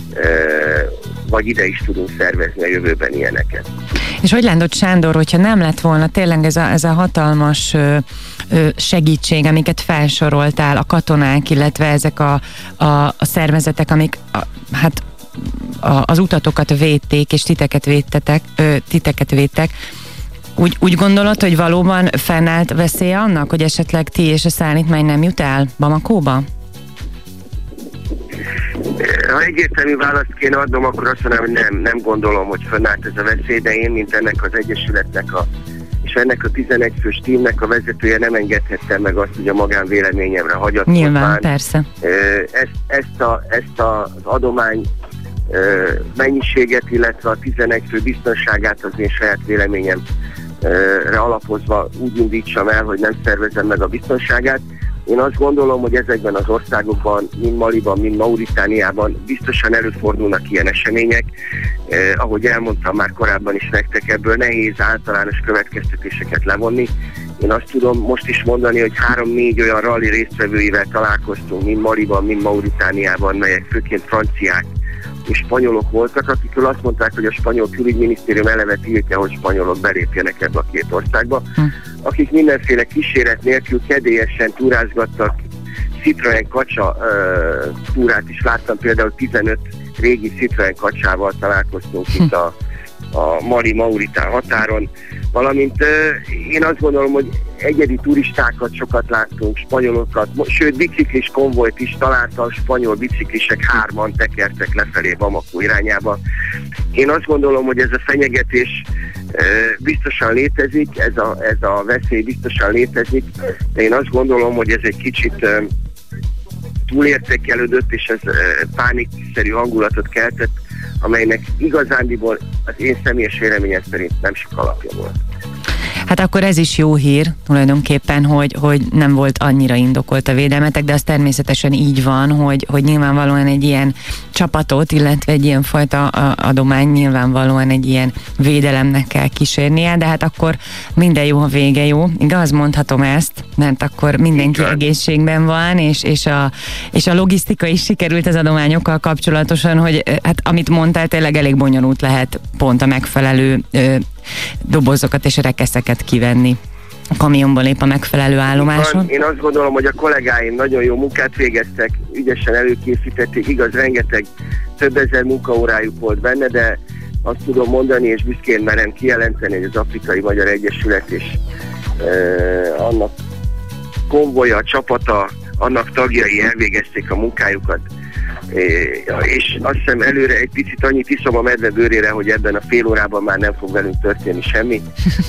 vagy ide is tudunk szervezni a jövőben ilyeneket. És hogy látott Sándor, hogyha nem lett volna tényleg ez a, ez a hatalmas ö, ö, segítség, amiket felsoroltál, a katonák, illetve ezek a, a, a szervezetek, amik a, hát a, az utatokat védték, és titeket védtetek, ö, titeket védtek, úgy, úgy gondolod, hogy valóban fennállt veszélye annak, hogy esetleg ti és a szállítmány nem jut el Bamakóba? Ha egyértelmű választ kéne adnom, akkor azt mondanám, hogy nem, nem gondolom, hogy fennállt ez a veszély, de én, mint ennek az egyesületnek a, és ennek a tizenegy fős tímnek a vezetője nem engedhettem meg azt, hogy a magánvéleményemre hagyatkozván. Nyilván, persze. Ezt, ezt, a, ezt a, az adomány mennyiséget, illetve a tizenegy fő biztonságát az én saját véleményemre alapozva úgy indítsam el, hogy nem szervezem meg a biztonságát. Én azt gondolom, hogy ezekben az országokban, mind Maliban, mind Mauritániában biztosan előfordulnak ilyen események. Eh, ahogy elmondtam már korábban is nektek, ebből nehéz általános következtetéseket levonni. Én azt tudom most is mondani, hogy három-négy olyan rally résztvevőivel találkoztunk, mind Maliban, mind Mauritániában, melyek főként franciák és spanyolok voltak, akikről azt mondták, hogy a spanyol külügyminisztérium eleve tiltja, hogy spanyolok belépjenek ebbe a két országba, hm. akik mindenféle kíséret nélkül kedélyesen túrázgattak. Citroen kacsa uh, túrát is láttam, például tizenöt régi Citroen kacsával találkoztunk hm. itt a, a Mali-Mauritán határon, valamint uh, én azt gondolom, hogy egyedi turistákat sokat láttunk, spanyolokat, sőt biciklis konvojt is találtam, spanyol biciklisek hárman tekertek lefelé Bamako irányába. Én azt gondolom, hogy ez a fenyegetés e, biztosan létezik, ez a, ez a veszély biztosan létezik, de én azt gondolom, hogy ez egy kicsit e, túlértékelődött, és ez e, pánikszerű hangulatot keltett, amelynek igazándiból az én személyes véleményem szerint nem sok alapja volt. Hát akkor ez is jó hír tulajdonképpen, hogy, hogy nem volt annyira indokolt a védelmetek, de az természetesen így van, hogy, hogy nyilvánvalóan egy ilyen csapatot, illetve egy ilyen fajta adomány nyilvánvalóan egy ilyen védelemnek kell kísérnie, de hát akkor minden jó, ha vége jó. Igaz, mondhatom ezt, mert akkor mindenki egészségben van, és, és, a, és a logisztika is sikerült az adományokkal kapcsolatosan, hogy hát amit mondtál, tényleg elég bonyolult lehet pont a megfelelő ö, dobozokat és rekeszeket kivenni a kamionból épp a megfelelő állomáson. Én azt gondolom, hogy a kollégáim nagyon jó munkát végeztek, ügyesen előkészítették, igaz, rengeteg több ezer munkaórájuk volt benne, de azt tudom mondani, és büszkén merem kijelenteni, hogy az Afrikai Magyar Egyesület és e, annak konvoja, csapata, annak tagjai elvégezték a munkájukat. És azt hiszem előre egy picit annyit iszom a medve bőrére, hogy ebben a fél órában már nem fog velünk történni semmi.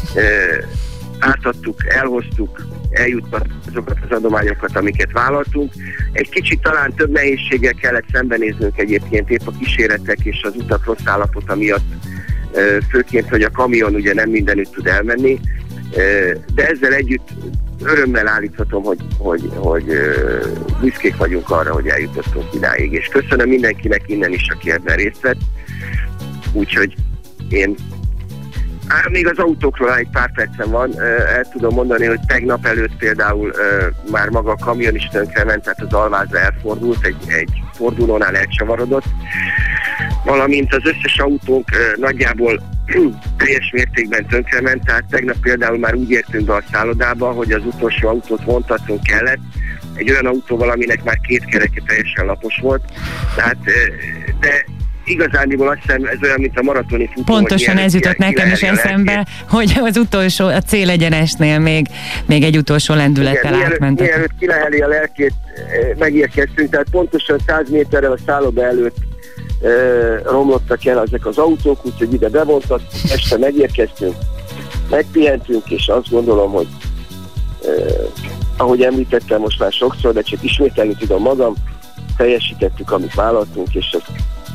Átadtuk, elhoztuk, eljuttattuk azokat az adományokat, amiket vállaltunk. Egy kicsit talán több nehézséggel kellett szembenéznünk egyébként épp a kíséretek és az utak rossz állapota miatt, főként, hogy a kamion ugye nem mindenütt tud elmenni, de ezzel együtt örömmel állíthatom, hogy, hogy, hogy büszkék vagyunk arra, hogy eljutottunk idáig, és köszönöm mindenkinek innen is, aki ebben részt vett. Úgyhogy én Á, még az autókról egy pár percen van, el tudom mondani, hogy tegnap előtt például már maga a kamion is tönkrement, tehát az alváza elfordult, egy, egy fordulónál elcsavarodott, valamint az összes autónk nagyjából teljes mértékben tönkrement, tehát tegnap például már úgy értünk be a szállodába, hogy az utolsó autót vontatnunk kellett, egy olyan autóval, aminek már két kereke teljesen lapos volt, tehát de igazániból azt hiszem, ez olyan, mint a maratoni futó. Pontosan ez jutott nekem is eszembe, hogy az utolsó, a célegyenesnél még, még egy utolsó lendülettel igen, átmentek. Mielőtt kileheli a lelkét, megérkeztünk, tehát pontosan száz méterrel a szálloda előtt e, romlottak el ezek az autók, úgyhogy ide bevontak, este megérkeztünk, megpihentünk, és azt gondolom, hogy e, ahogy említettem most már sokszor, de csak ismételni tudom magam, teljesítettük, amit vállaltunk, és ezt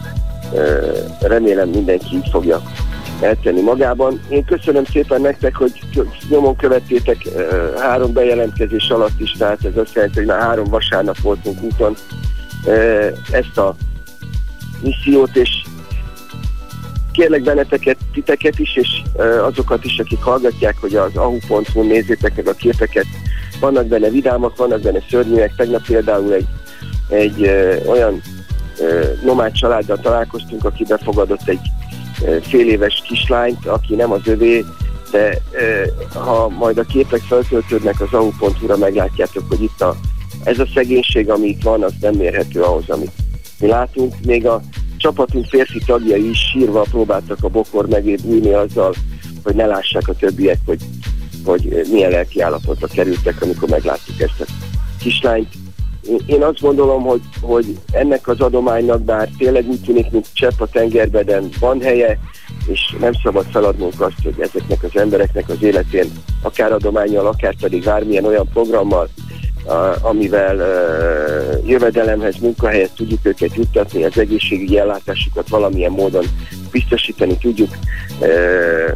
remélem mindenki így fogja eltenni magában. Én köszönöm szépen nektek, hogy nyomon követtétek három bejelentkezés alatt is, tehát ez azt jelenti, hogy már három vasárnap voltunk úton ezt a missziót, és kérlek benneteket, titeket is, és azokat is, akik hallgatják, hogy az ahu pont hu nézzétek meg a képeket. Vannak benne vidámak, vannak benne szörnyűek. Tegnap például egy, egy olyan nomád családdal találkoztunk, aki befogadott egy fél éves kislányt, aki nem az övé, de ha majd a képek feltöltődnek az ahu pont hu-ra, meglátjátok, hogy itt a, ez a szegénység, ami itt van, az nem mérhető ahhoz, amit mi látunk. Még a csapatunk férfi tagjai is sírva próbáltak a bokor mögé bújni azzal, hogy ne lássák a többiek, hogy, hogy milyen lelki állapotba kerültek, amikor megláttuk ezt a kislányt. Én azt gondolom, hogy, hogy ennek az adománynak, bár tényleg úgy tűnik, mint csepp a tengerben, de van helye, és nem szabad feladnunk azt, hogy ezeknek az embereknek az életén akár adománnyal, akár pedig bármilyen olyan programmal a, amivel uh, jövedelemhez, munkahelyhez tudjuk őket juttatni, az egészségügyi ellátásukat valamilyen módon biztosítani tudjuk. Uh,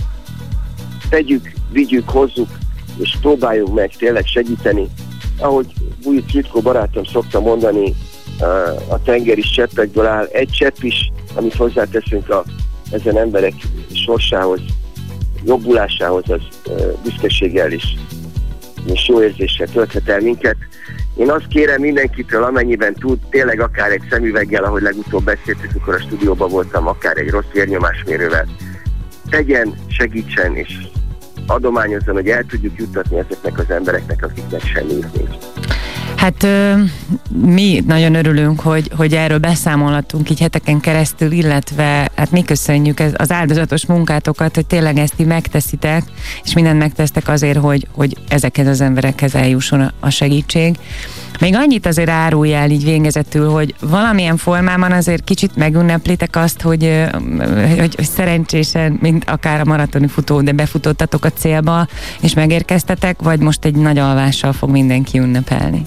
tegyük, vigyük, hozzuk, és próbáljunk meg tényleg segíteni. Ahogy Vujic Ritko barátom szokta mondani, uh, a tenger is cseppekből áll. Egy csepp is, amit hozzáteszünk a, ezen emberek sorsához, jobbulásához, az uh, büszkeséggel is és jó érzéssel tölthet el minket. Én azt kérem mindenkitől, amennyiben tud, tényleg akár egy szemüveggel, ahogy legutóbb beszéltük, amikor a stúdióban voltam, akár egy rossz vérnyomásmérővel, tegyen, segítsen és adományozzon, hogy el tudjuk juttatni ezeknek az embereknek, akiknek semmi nincs. Hát mi nagyon örülünk, hogy, hogy erről beszámolhatunk így heteken keresztül, illetve hát mi köszönjük ez, az áldozatos munkátokat, hogy tényleg ezt így megteszitek, és mindent megtesztek azért, hogy, hogy ezekhez az emberekhez eljusson a, a segítség. Még annyit azért árulj el így végezetül, hogy valamilyen formában azért kicsit megünneplitek azt, hogy, hogy, hogy szerencsésen, mint akár a maratoni futó, de befutottatok a célba, és megérkeztetek, vagy most egy nagy alvással fog mindenki ünnepelni?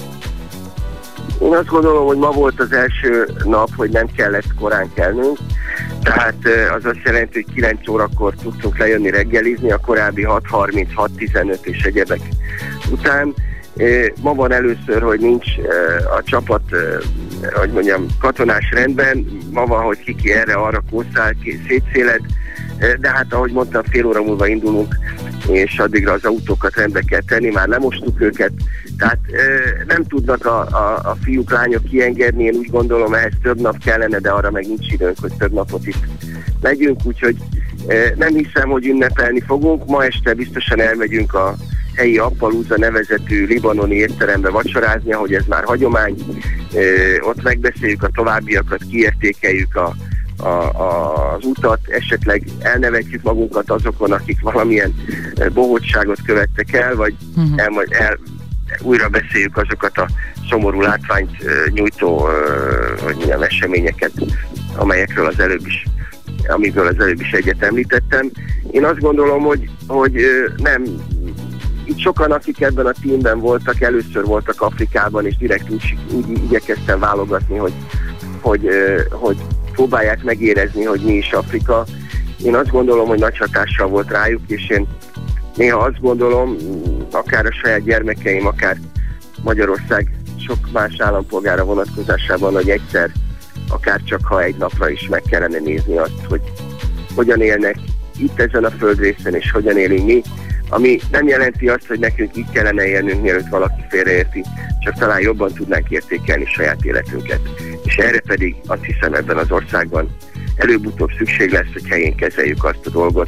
Én azt gondolom, hogy ma volt az első nap, hogy nem kellett korán kelnünk, tehát az azt jelenti, hogy kilenc órakor tudtunk lejönni reggelizni, a korábbi hat harminc, hat tizenöt és egyebek után. Ma van először, hogy nincs a csapat, hogy mondjam, katonás rendben, ma van, hogy kiki erre-arra kószál, szétszéled, de hát ahogy mondtam, fél óra múlva indulunk, és addigra az autókat rendbe kell tenni, már lemostuk őket, tehát nem tudnak a, a, a fiúk, lányok kiengedni, én úgy gondolom, ehhez több nap kellene, de arra meg nincs időnk, hogy több napot itt legyünk, úgyhogy nem hiszem, hogy ünnepelni fogunk, ma este biztosan elmegyünk a helyi Appalooza nevezetű libanoni étterembe vacsorázni, ahogy ez már hagyomány, ott megbeszéljük a továbbiakat, kiértékeljük a A, a, az utat, esetleg elnevetjük magunkat azokon, akik valamilyen bohótságot követtek el, vagy uh-huh. el, el, újra beszéljük azokat a szomorú látványt nyújtó hogy mondjam, eseményeket, amelyekről az előbb is, amiből az előbb is egyet említettem. Én azt gondolom, hogy, hogy nem, itt sokan, akik ebben a teamben voltak, először voltak Afrikában, és direkt úgy, úgy igyekeztem válogatni, hogy, hogy, hogy próbálják megérezni, hogy mi is Afrika. Én azt gondolom, hogy nagy hatással volt rájuk, és én néha azt gondolom, akár a saját gyermekeim, akár Magyarország sok más állampolgára vonatkozásában, hogy egyszer, akár csak ha egy napra is meg kellene nézni azt, hogy hogyan élnek itt ezen a földrészen, és hogyan élünk mi, ami nem jelenti azt, hogy nekünk így kellene élnünk, mielőtt valaki félreérti, csak talán jobban tudnánk értékelni saját életünket. És erre pedig azt hiszem, ebben az országban előbb-utóbb szükség lesz, hogy helyén kezeljük azt a dolgot,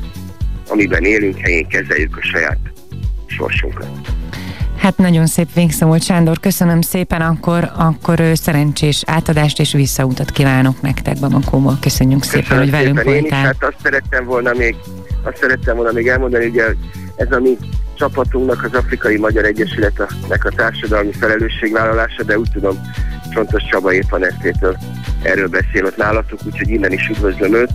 amiben élünk, helyén kezeljük a saját sorsunkat. Hát nagyon szép végszó volt, Sándor, köszönöm szépen, akkor, akkor szerencsés átadást és visszautat kívánok nektek Bamakóból. Köszönjük szépen, köszönöm hogy velünk szépen. Voltál. Én is, hát azt szerettem volna még, azt szerettem volna még elmondani, hogy ez a mi csapatunknak, az Afrikai Magyar Egyesületnek a társadalmi felelősségvállalása, de úgy tudom, Csontos Csaba éppen esztétől erről beszél ott nálatok, úgyhogy innen is üdvözlöm őt.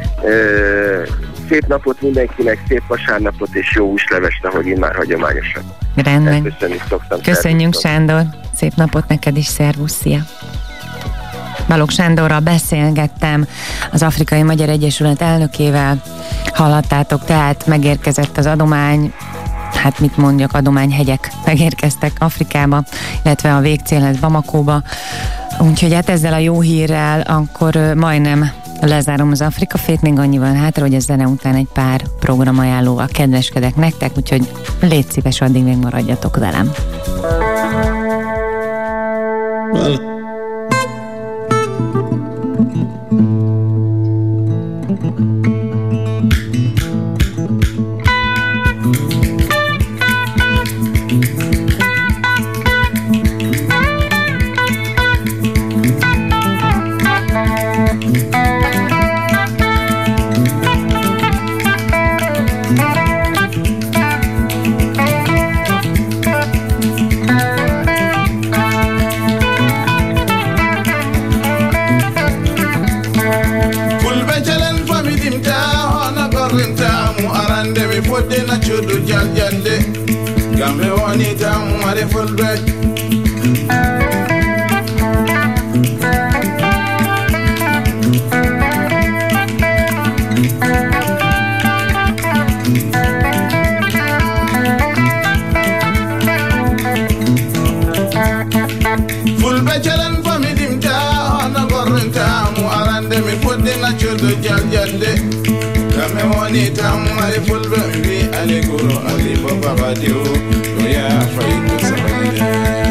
Szép napot mindenkinek, szép vasárnapot és jó húslevest, ahogy én már hagyományosan. Rendben. Köszönjük, szoktam. Köszönjük, Sándor. Szép napot neked is, szervusz, szia! Balogh Sándorral beszélgettem, az Afrikai Magyar Egyesület elnökével. Hallhattátok, tehát megérkezett az adomány, hát mit mondjak, adományhegyek megérkeztek Afrikába, illetve a végcélhez Bamakóba. Úgyhogy hát ezzel a jó hírrel akkor majdnem lezárom az Afrika Fét, még annyi van hátra, hogy a zene után egy pár programajánlóval kedveskedek nektek, úgyhogy légy szíves, addig még maradjatok velem. Well. Fodde na chodo jaljande gambe bonita mare fulbe fulbe jalan famidim ta ona gornta mu arande mi podde na chodo jaljande kame woni tam mari fulbe bi ale guru ali baba badio ya faidu sabade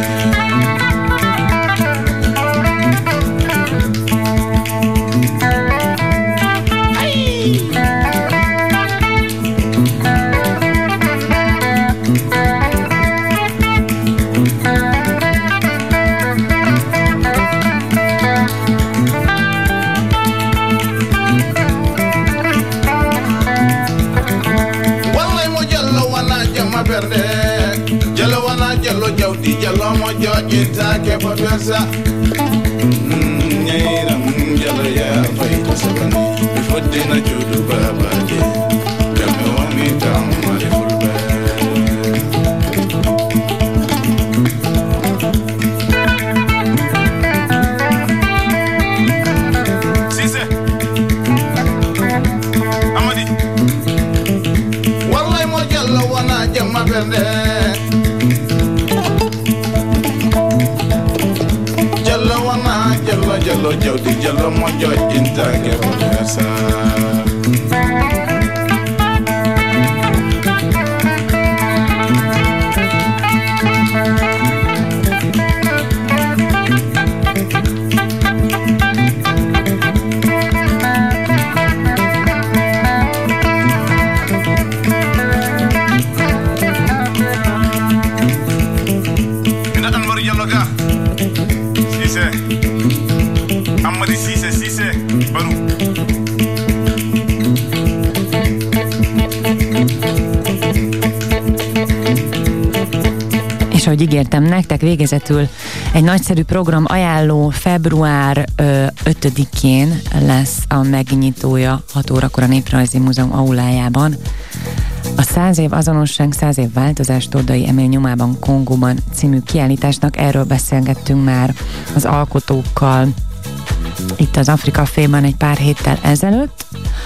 Jalo wana jalo jawdi jalo mo joje take potesa nyaira jalo ya faita sabani fodde na judu baba je kame woni tam mari fulbe sise amadi wallahi mo jalo wana jama berde Jallo jawdi jallo mo jojinta ke sa Ina an mari jallo ga sise Amadi Cissé Cissé Banu És ahogy ígértem nektek, végezetül egy nagyszerű program ajánló február ötödikén lesz a megnyitója hat órakor a Néprajzi Múzeum aulájában. A száz év azonosság, száz év változás Tordai Emil nyomában Kongóban című kiállításnak, erről beszélgettünk már az alkotókkal itt az Afrika Féban egy pár héttel ezelőtt.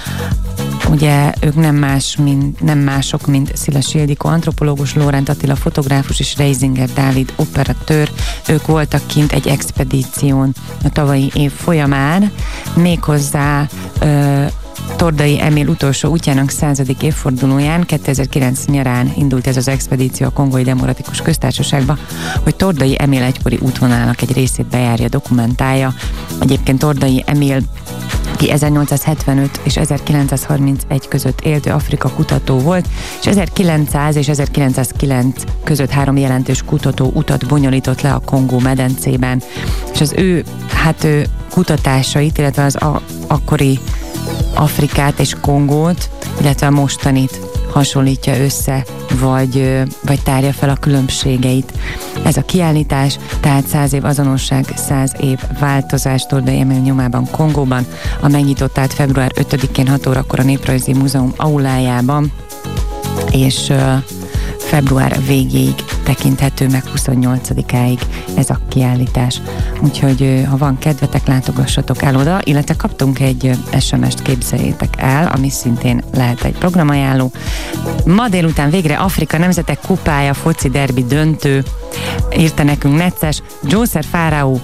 Ugye ők nem, más, mint, nem mások, mint Szilas Ildikó antropológus, Lórend Attila fotográfus és Reisinger Dávid operatőr. Ők voltak kint egy expedíción a tavalyi év folyamán, méghozzá ö, Tordai Emil utolsó útjának századik évfordulóján, kétezer-kilenc nyarán indult ez az expedíció a Kongói Demokratikus Köztársaságba, hogy Tordai Emil egykori útvonalának egy részét bejárja, dokumentálja. Egyébként Tordai Emil, ki ezernyolcszázhetvenöt és ezerkilencszázharmincegy között éltő Afrika kutató volt, és ezerkilencszáz és ezerkilencszázkilenc között három jelentős kutató utat bonyolított le a Kongó medencében, és az ő, hát ő kutatásait, illetve az a, akkori Afrikát és Kongót, illetve a mostanit hasonlítja össze, vagy, vagy tárja fel a különbségeit. Ez a kiállítás, tehát száz év azonosság, száz év változás Tordai Emil nyomában Kongóban, a megnyitott tehát február ötödikén hat órakor a Néprajzi Múzeum aulájában, és uh, február végéig tekinthető meg, huszonnyolcadikáig ez a kiállítás. Úgyhogy ha van kedvetek, látogassatok el oda, illetve kaptunk egy es em est, képzeljétek el, ami szintén lehet egy programajánló. Ma délután végre Afrika Nemzetek Kupája foci derbi döntő, írta nekünk Necces, Jószer Fáraó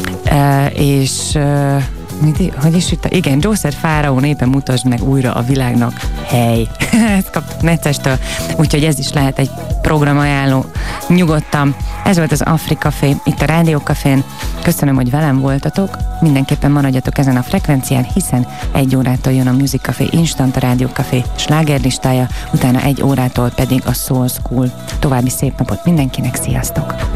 és Mit, hogy is itt? Igen, Jószer Fáraó népen mutasd meg újra a világnak, hely. Ezt kaptuk Neccestől, úgyhogy ez is lehet egy programajánló. Nyugodtan. Ez volt az Afrika Café itt a Rádió Cafén. Köszönöm, hogy velem voltatok. Mindenképpen maradjatok ezen a frekvencián, hiszen egy órától jön a Music Café Instant, a Rádió Café slágerlistája, utána egy órától pedig a Soul School. További szép napot mindenkinek, sziasztok!